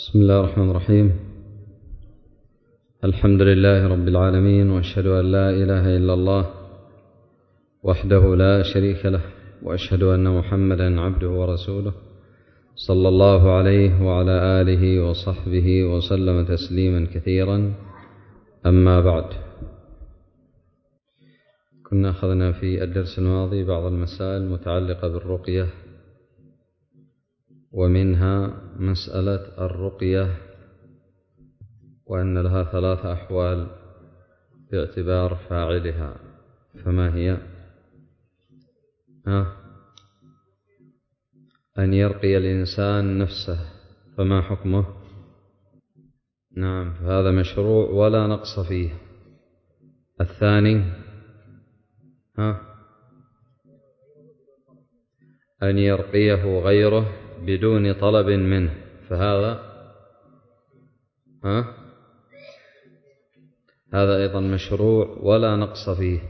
بسم الله الرحمن الرحيم. الحمد لله رب العالمين، وأشهد أن لا إله إلا الله وحده لا شريك له، وأشهد أن محمدا عبده ورسوله صلى الله عليه وعلى آله وصحبه وسلم تسليما كثيرا. أما بعد، كنا أخذنا في الدرس الماضي بعض المسائل المتعلقة بالرقية، ومنها مسألة الرقية وأن لها 3 أحوال باعتبار فاعلها. فما هي؟ أن يرقي الإنسان نفسه، فما حكمه؟ نعم، فهذا مشروع ولا نقص فيه. الثاني أن يرقيه غيره بدون طلب منه، فهذا هذا أيضا مشروع ولا نقص فيه.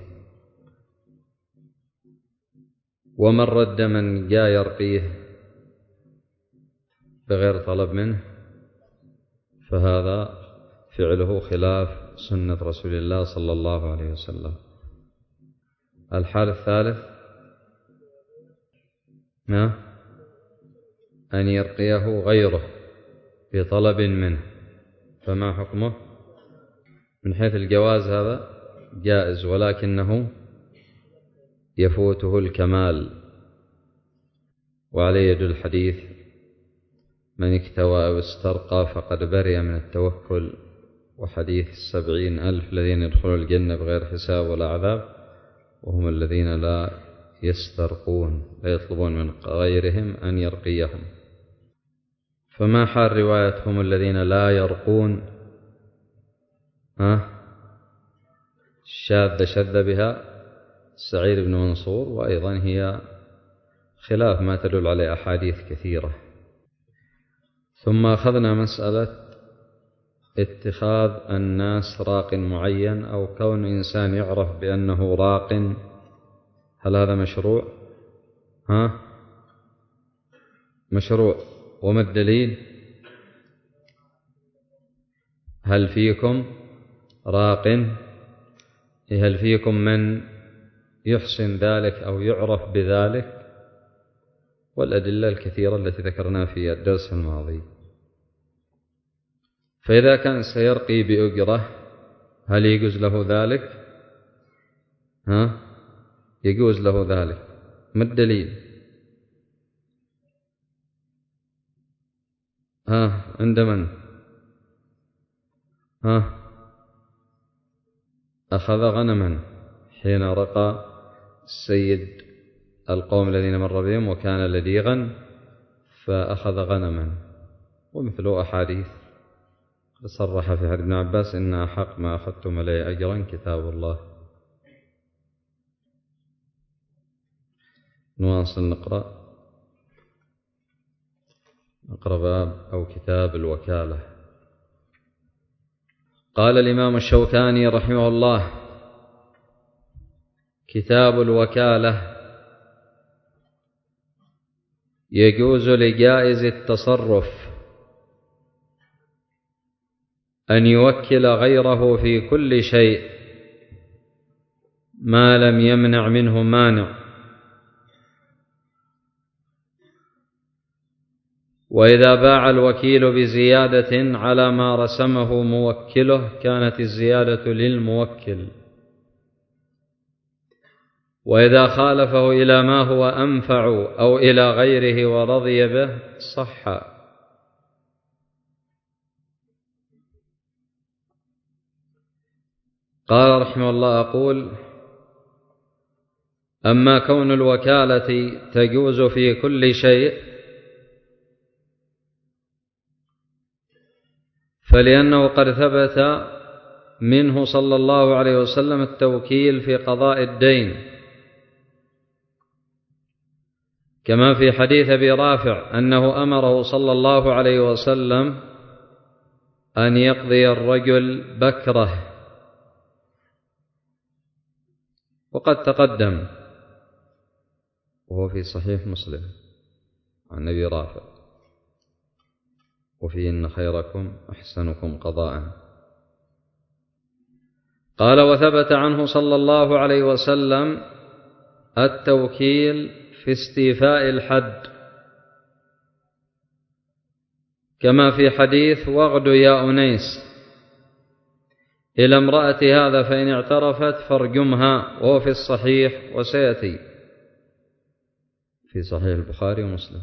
ومن رد من جاء يرقيه بغير طلب منه، فهذا فعله خلاف سنة رسول الله صلى الله عليه وسلم. الحال الثالث أن يرقيه غيره بطلب منه، فما حكمه؟ من حيث الجواز هذا جائز، ولكنه يفوته الكمال، وعليه يدل الحديث: من اكتوى أو استرقى فقد برئ من التوكل، وحديث 70,000 الذين يدخلون الجنة بغير حساب ولا عذاب، وهم الذين لا يسترقون، لا يطلبون من غيرهم أن يرقيهم. فما حال رواية هم الذين لا يرقون؟ الشاذة شذ بها سعيد بن منصور، وأيضا هي خلاف ما تدل عليه أحاديث كثيرة. ثم أخذنا مسألة اتخاذ الناس راق معين، أو كون إنسان يعرف بأنه راق، هل هذا مشروع؟ مشروع. وما الدليل؟ هل فيكم راق؟ هل فيكم من يحسن ذلك أو يعرف بذلك؟ والأدلة الكثيرة التي ذكرنا في الدرس الماضي. فإذا كان سيرقي بأجرة، هل يجوز له ذلك؟ يجوز له ذلك. ما الدليل؟ عند من؟ أخذ غنما حين رقى السيد القوم الذين مر بهم وكان لديغا، فأخذ غنما. ومثله أحاديث صرح في حديث ابن عباس: إن أحق ما أخذتم عليه أجرا كتاب الله. نواصل نقرأ باب أو كتاب الوكالة. قال الإمام الشوكاني رحمه الله: كتاب الوكالة: يجوز لجائز التصرف أن يوكل غيره في كل شيء ما لم يمنع منه مانع، وإذا باع الوكيل بزيادة على ما رسمه موكله كانت الزيادة للموكل، وإذا خالفه إلى ما هو أنفع أو إلى غيره ورضي به صح. قال رحمه الله: أقول: أما كون الوكالة تجوز في كل شيء، فلأنه قد ثبت منه صلى الله عليه وسلم التوكيل في قضاء الدين، كما في حديث أبي رافع أنه أمره صلى الله عليه وسلم أن يقضي الرجل بكره، وقد تقدم وهو في صحيح مسلم عن أبي رافع. وفيهن خيركم أحسنكم قضاء. قال: وثبت عنه صلى الله عليه وسلم التوكيل في استيفاء الحد، كما في حديث: واغد يا أنيس إلى امرأة هذا فإن اعترفت فارجمها، وهو في الصحيح وسيأتي في صحيح البخاري ومسلم.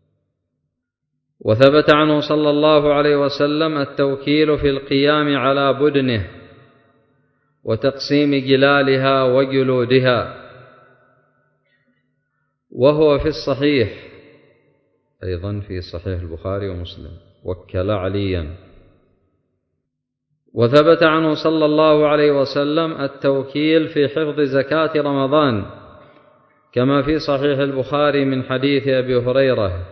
وثبت عنه صلى الله عليه وسلم التوكيل في القيام على بدنه وتقسيم جلالها وجلودها، وهو في الصحيح أيضا في صحيح البخاري ومسلم، وكل عليا. وثبت عنه صلى الله عليه وسلم التوكيل في حفظ زكاة رمضان، كما في صحيح البخاري من حديث أبي هريرة،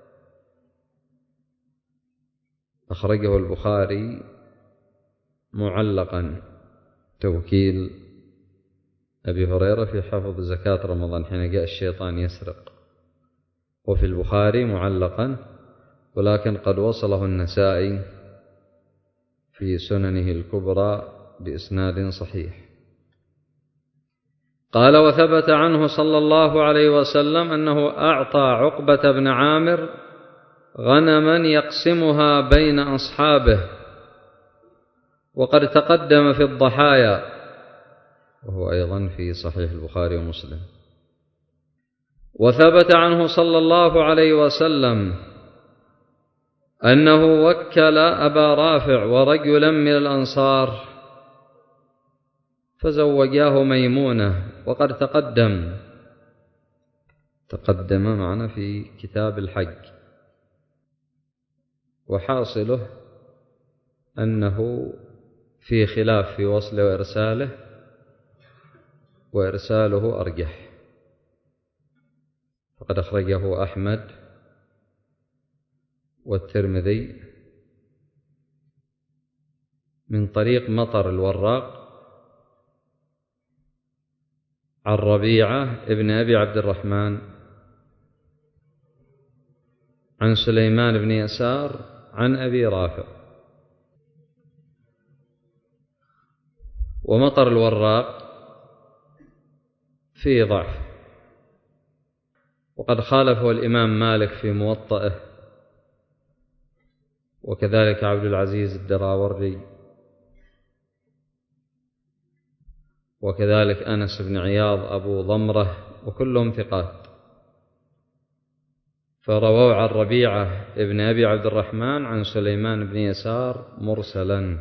أخرجه البخاري معلقا، توكيل أبي هريرة في حفظ زكاة رمضان حين جاء الشيطان يسرق، وفي البخاري معلقا، ولكن قد وصله النسائي في سننه الكبرى بإسناد صحيح. قال: وثبت عنه صلى الله عليه وسلم أنه أعطى عقبة بن عامر غنما يقسمها بين أصحابه، وقد تقدم في الضحايا، وهو أيضا في صحيح البخاري ومسلم. وثبت عنه صلى الله عليه وسلم أنه وكل أبا رافع ورجلا من الأنصار فزوجاه ميمونة، وقد تقدم معنا في كتاب الحج. وحاصله أنه في خلاف في وصله وإرساله، وإرساله أرجح، فقد أخرجه أحمد والترمذي من طريق مطر الوراق عن ربيعة ابن أبي عبد الرحمن عن سليمان بن يسار عن أبي رافع. ومطر الوراق فيه ضعف، وقد خالفه الإمام مالك في موطئه، وكذلك عبد العزيز الدراوردي، وكذلك أنس بن عياض أبو ضمرة، وكلهم ثقات، فرووا عن ربيعة ابن أبي عبد الرحمن عن سليمان بن يسار مرسلا،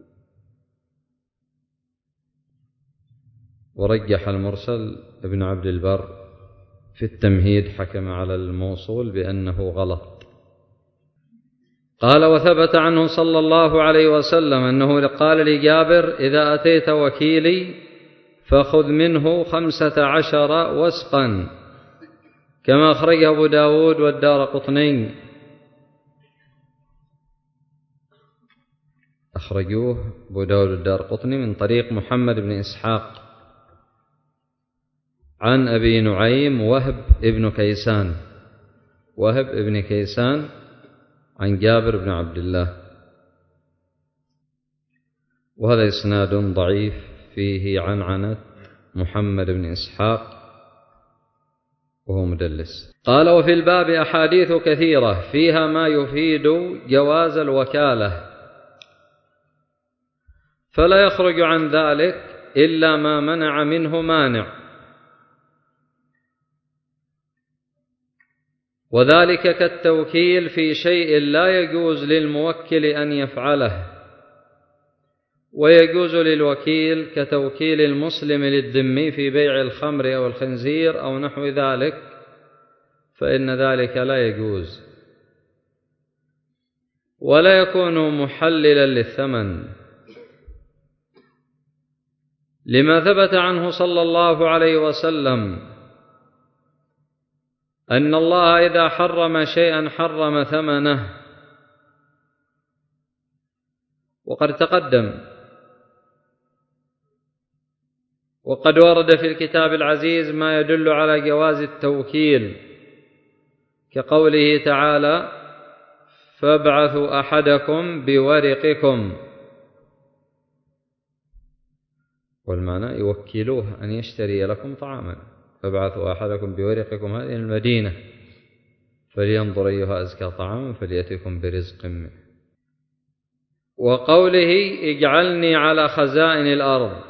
ورجح المرسل ابن عبد البر في التمهيد، حكم على الموصول بأنه غلط. قال: وثبت عنه صلى الله عليه وسلم أنه قال لجابر: إذا أتيت وكيلي فخذ منه 15 وسقا، كما أخرجه أبو داود والدارقطني، أخرجوه أبو داود والدارقطني من طريق محمد بن إسحاق عن أبي نعيم وهب ابن كيسان عن جابر بن عبد الله، وهذا إسناد ضعيف فيه عنعنة محمد بن إسحاق وهو مدلس. قال: وفي الباب أحاديث كثيرة فيها ما يفيد جواز الوكالة، فلا يخرج عن ذلك إلا ما منع منه مانع، وذلك كالتوكيل في شيء لا يجوز للموكل أن يفعله، ويجوز للوكيل كتوكيل المسلم للذمي في بيع الخمر أو الخنزير أو نحو ذلك، فإن ذلك لا يجوز، ولا يكون محللا للثمن، لما ثبت عنه صلى الله عليه وسلم أن الله إذا حرم شيئا حرم ثمنه، وقد تقدم. وقد ورد في الكتاب العزيز ما يدل على جواز التوكيل، كقوله تعالى: فابعثوا أحدكم بورقكم، والمعنى يوكلوه أن يشتري لكم طعاما. فابعثوا أحدكم بورقكم هذه المدينة فلينظر أيها أزكى طعاما فليأتكم برزق منه. وقوله اجعلني على خزائن الأرض،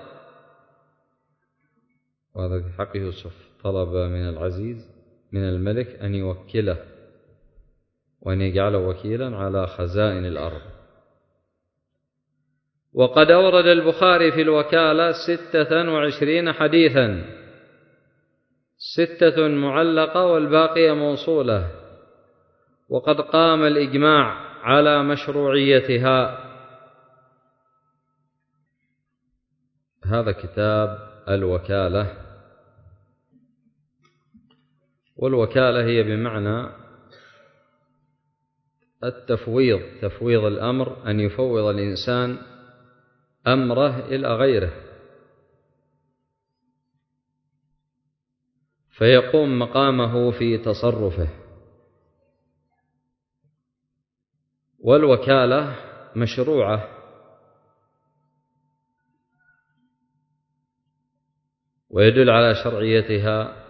وهذا في حق يوسف، طلب من العزيز من الملك أن يوكله وأن يجعله وكيلا على خزائن الأرض. وقد أورد البخاري في الوكالة 26 حديثا، 6 معلقة والباقية موصولة، وقد قام الإجماع على مشروعيتها. هذا كتاب الوكالة. والوكالة هي بمعنى التفويض، تفويض الأمر، أن يفوض الإنسان أمره إلى غيره فيقوم مقامه في تصرفه. والوكالة مشروعة، ويدل على شرعيتها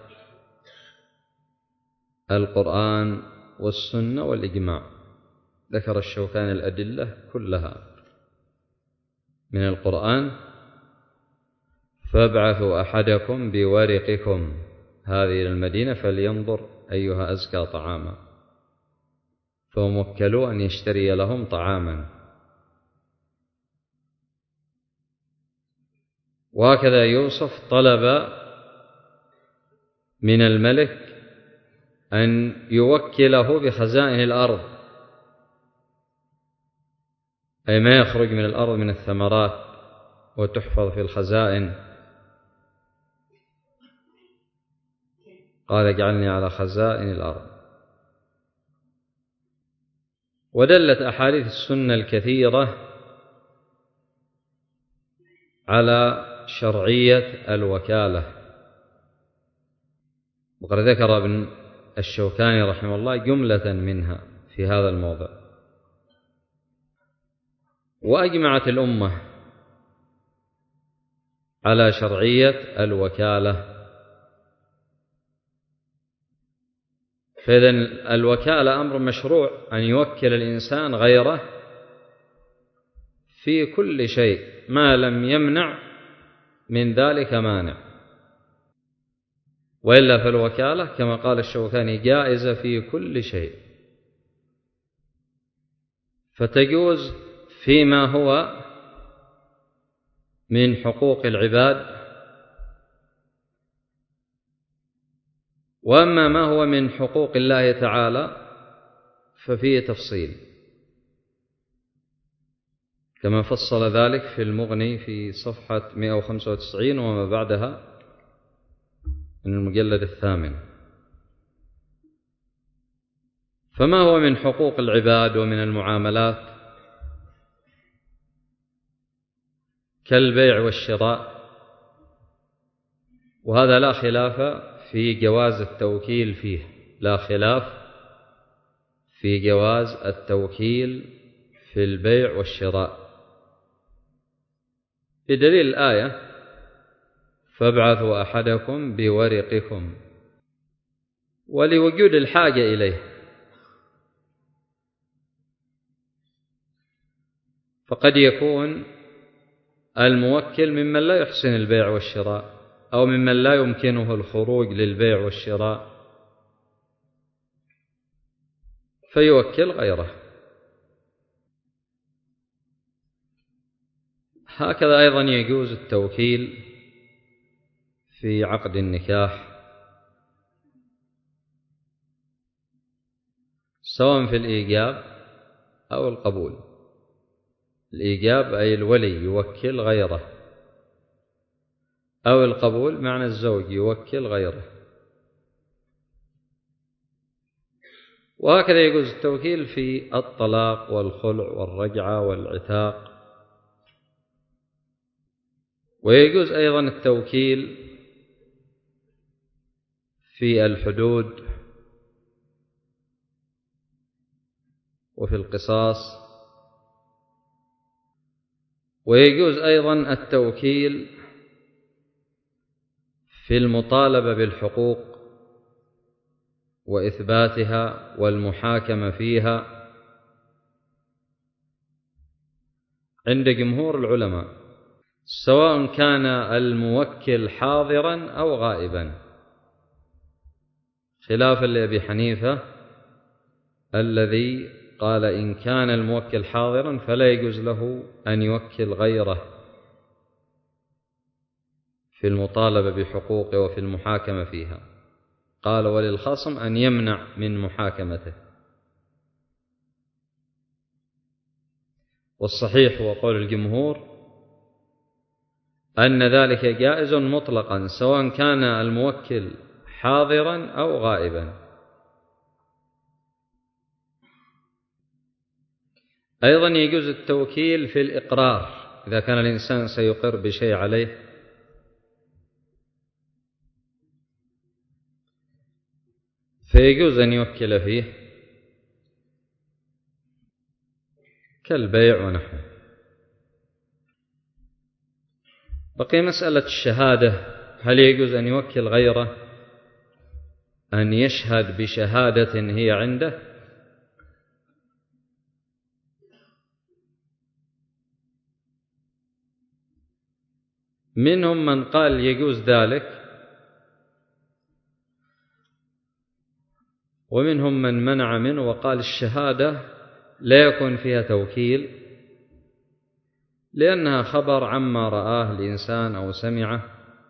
القرآن والسنة والإجماع. ذكر الشوكاني الأدلة كلها من القرآن: فابعثوا أحدكم بورقكم هذه المدينة فلينظر أيها أزكى طعاما، فهم وكلوا أن يشتري لهم طعاما. وهكذا يوسف طلب من الملك أن يوكله بخزائن الأرض، أي ما يخرج من الأرض من الثمرات وتحفظ في الخزائن. قال اجعلني على خزائن الأرض. ودلت أحاديث السنة الكثيرة على شرعية الوكالة، وقد ذكر ابن الشوكاني رحمه الله جملة منها في هذا الموضع. وأجمعت الأمة على شرعية الوكالة. فإذن الوكالة أمر مشروع، أن يوكل الإنسان غيره في كل شيء ما لم يمنع من ذلك مانع، وإلا فالوكالة كما قال الشوكاني جائزة في كل شيء، فتجوز فيما هو من حقوق العباد، وأما ما هو من حقوق الله تعالى ففيه تفصيل، كما فصل ذلك في المغني في صفحة 195 وما بعدها من المجلد 8. فما هو من حقوق العباد ومن المعاملات كالبيع والشراء، وهذا لا خلاف في جواز التوكيل فيه، لا خلاف في جواز التوكيل في البيع والشراء، بدليل الآية: فابعثوا أحدكم بورقكم، ولوجود الحاجة إليه. فقد يكون الموكل ممن لا يحسن البيع والشراء، أو ممن لا يمكنه الخروج للبيع والشراء، فيوكل غيره. هكذا أيضا يجوز التوكيل في عقد النكاح، سواء في الإيجاب أو القبول. الإيجاب أي الولي يوكل غيره، أو القبول معنى الزوج يوكل غيره. وهكذا يجوز التوكيل في الطلاق والخلع والرجعة والعتاق. ويجوز أيضا التوكيل في الحدود وفي القصاص. ويجوز أيضا التوكيل في المطالبة بالحقوق وإثباتها والمحاكمة فيها عند جمهور العلماء، سواء كان الموكل حاضرا أو غائبا، خلافا لأبي حنيفة الذي قال إن كان الموكل حاضرا فلا يجوز له أن يوكل غيره في المطالبة بحقوقه وفي المحاكمة فيها، قال وللخصم أن يمنع من محاكمته. والصحيح هو قول الجمهور أن ذلك جائز مطلقا سواء كان الموكل حاضرا أو غائبا. أيضا يجوز التوكيل في الإقرار، إذا كان الإنسان سيقر بشيء عليه فيجوز أن يوكل فيه كالبيع ونحوه. بقي مسألة الشهادة، هل يجوز أن يوكل غيره أن يشهد بشهادة هي عنده؟ منهم من قال يجوز ذلك، ومنهم من منع منه وقال الشهادة لا يكون فيها توكيل لأنها خبر عما رآه الإنسان أو سمعه،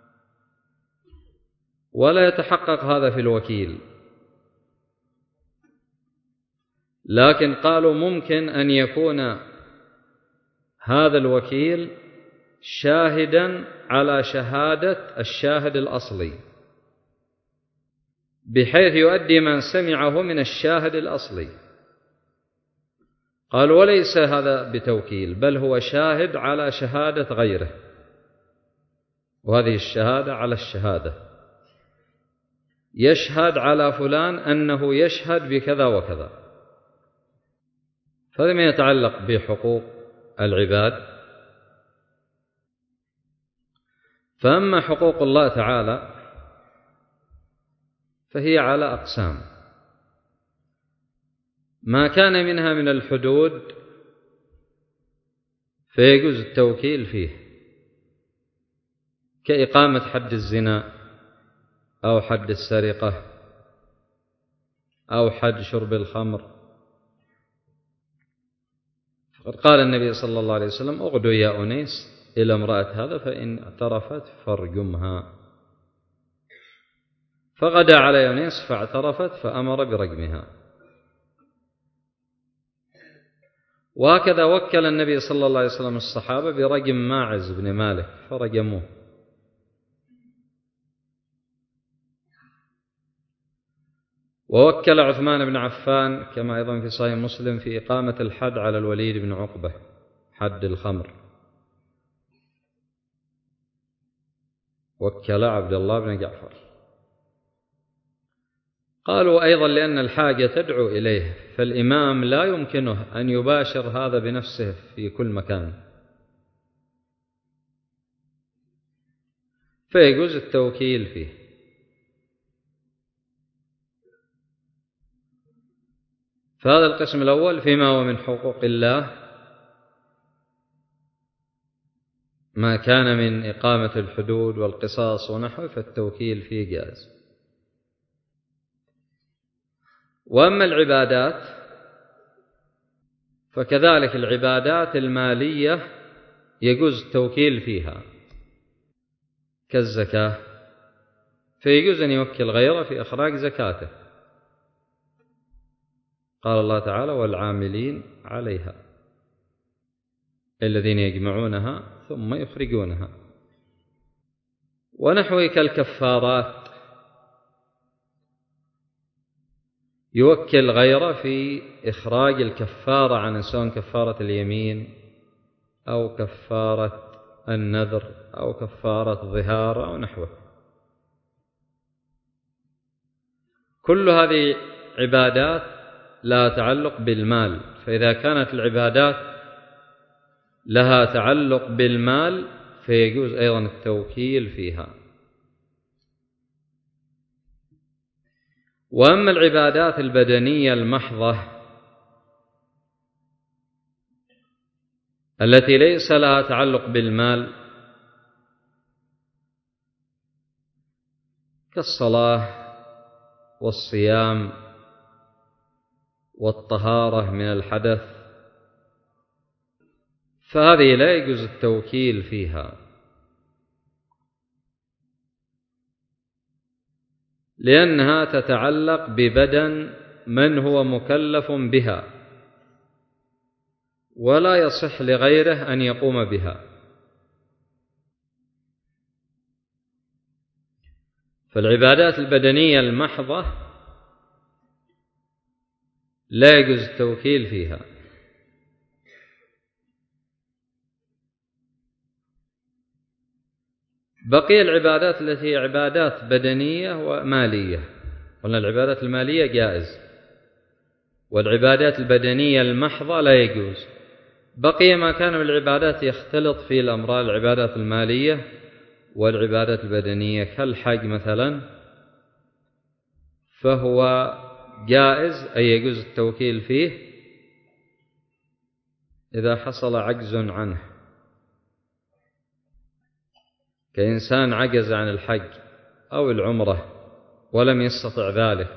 ولا يتحقق هذا في الوكيل. لكن قالوا ممكن أن يكون هذا الوكيل شاهدا على شهادة الشاهد الأصلي، بحيث يؤدي من سمعه من الشاهد الأصلي. قال وليس هذا بتوكيل، بل هو شاهد على شهادة غيره، وهذه الشهادة على الشهادة، يشهد على فلان أنه يشهد بكذا وكذا. فهذا ما يتعلق بحقوق العباد. فأما حقوق الله تعالى فهي على أقسام، ما كان منها من الحدود فيجوز التوكيل فيه، كإقامة حد الزنا أو حد السرقة أو حد شرب الخمر. فقد قال النبي صلى الله عليه وسلم اغدوا يا أنيس إلى امرأة هذا فإن اعترفت فارجمها. فغدا على يونس فاعترفت فأمر برجمها. وهكذا وكل النبي صلى الله عليه وسلم الصحابة برجم ماعز بن مالك فرجموه. ووكل عثمان بن عفان كما أيضا في صحيح مسلم في إقامة الحد على الوليد بن عقبة، حد الخمر. وكل عبد الله بن جعفر. قالوا أيضا لأن الحاجة تدعو إليه، فالإمام لا يمكنه أن يباشر هذا بنفسه في كل مكان، فيجوز التوكيل فيه. فهذا القسم الأول فيما هو من حقوق الله، ما كان من إقامة الحدود والقصاص ونحوه فالتوكيل فيه جائز. وأما العبادات فكذلك العبادات المالية يجوز التوكيل فيها كالزكاة، فيجوز أن يوكل غيره في إخراج زكاته. قال الله تعالى والعاملين عليها الذين يجمعونها ثم يخرجونها. ونحوه كالكفارات يوكل غيره في إخراج الكفارة عن سواء كفارة اليمين أو كفارة النذر أو كفارة الظهار أو نحوه. كل هذه عبادات لا تعلق بالمال، فإذا كانت العبادات لها تعلق بالمال فيجوز أيضا التوكيل فيها. وأما العبادات البدنية المحضة التي ليس لها تعلق بالمال كالصلاة والصيام والطهارة من الحدث فهذه لا يجوز التوكيل فيها، لأنها تتعلق ببدن من هو مكلف بها ولا يصح لغيره أن يقوم بها. فالعبادات البدنية المحضة لا يجوز التوكيل فيها. بقي العبادات التي هي عبادات بدنية ومالية. قلنا العبادات المالية جائز، والعبادات البدنية المحضة لا يجوز. بقي ما كان من العبادات يختلط فيه الأمران، العبادات المالية والعبادات البدنية كالحج مثلا، فهو جائز أي يجوز التوكيل فيه إذا حصل عجز عنه، كإنسان عجز عن الحج أو العمرة ولم يستطع ذلك،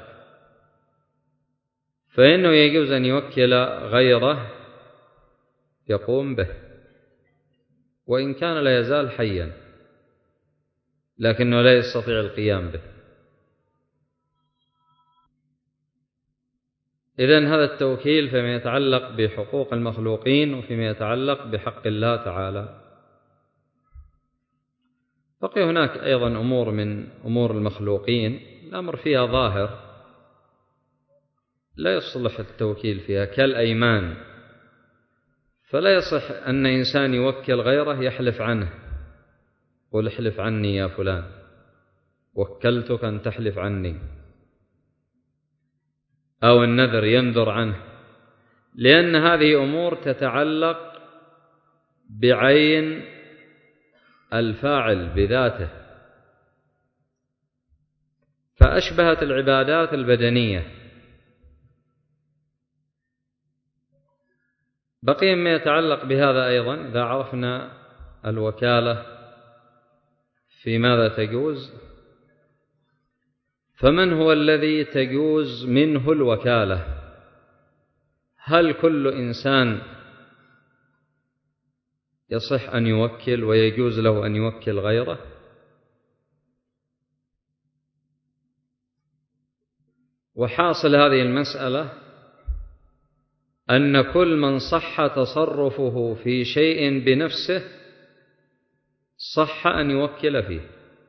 فإنه يجوز أن يوكل غيره يقوم به، وإن كان لا يزال حيا لكنه لا يستطيع القيام به. إذن هذا التوكيل فيما يتعلق بحقوق المخلوقين وفيما يتعلق بحق الله تعالى. بقي هناك أيضا أمور من أمور المخلوقين الأمر فيها ظاهر لا يصلح التوكيل فيها، كالأيمان، فلا يصح أن إنسان يوكل غيره يحلف عنه، قل احلف عني يا فلان، وكلتك أن تحلف عني، أو النذر ينذر عنه، لأن هذه أمور تتعلق بعين الفاعل بذاته، فأشبهت العبادات البدنية. بقي ما يتعلق بهذا أيضا، إذا عرفنا الوكالة في ماذا تجوز، فمن هو الذي تجوز منه الوكالة؟ هل كل إنسان يصح أن يوكل ويجوز له أن يوكل غيره؟ وحاصل هذه المسألة أن كل من صح تصرفه في شيء بنفسه صح أن يوكل فيه،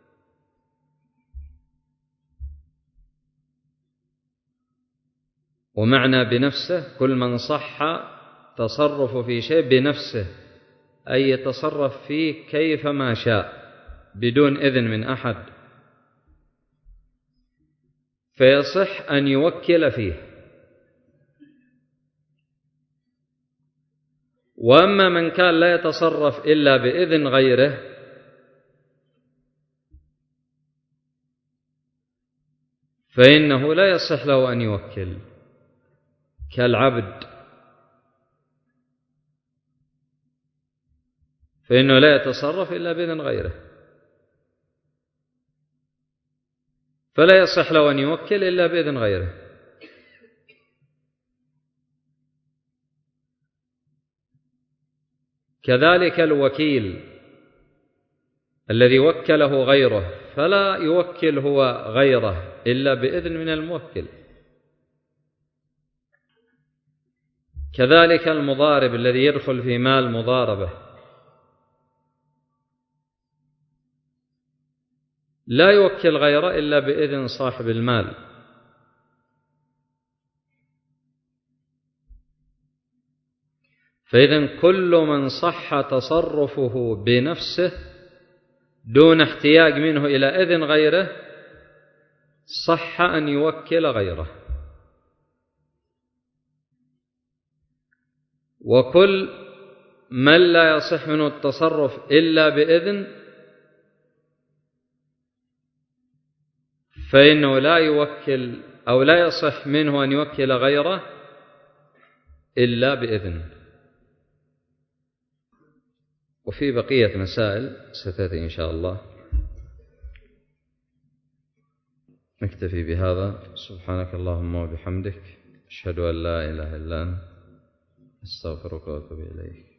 ومعنى بنفسه كل من صح تصرفه في شيء بنفسه أي يتصرف فيه كيفما شاء بدون إذن من أحد، فيصح أن يوكل فيه. وأما من كان لا يتصرف إلا بإذن غيره فإنه لا يصح له أن يوكل، كالعبد، فإنه لا يتصرف إلا بإذن غيره، فلا يصح له أن يوكل إلا بإذن غيره. كذلك الوكيل الذي وكله غيره فلا يوكل هو غيره إلا بإذن من الموكل. كذلك المضارب الذي يدخل في مال مضاربة لا يوكل غيره إلا بإذن صاحب المال. فإذن كل من صح تصرفه بنفسه دون احتياج منه إلى إذن غيره صح أن يوكل غيره. وكل من لا يصح منه التصرف إلا بإذن فإنه لا يوكل أو لا يصح منه أن يوكل غيره إلا بإذن. وفي بقية مسائل ستأتي إن شاء الله. نكتفي بهذا. سبحانك اللهم وبحمدك، أشهد أن لا إله إلا أنت، أستغفرك وأتوب إليك.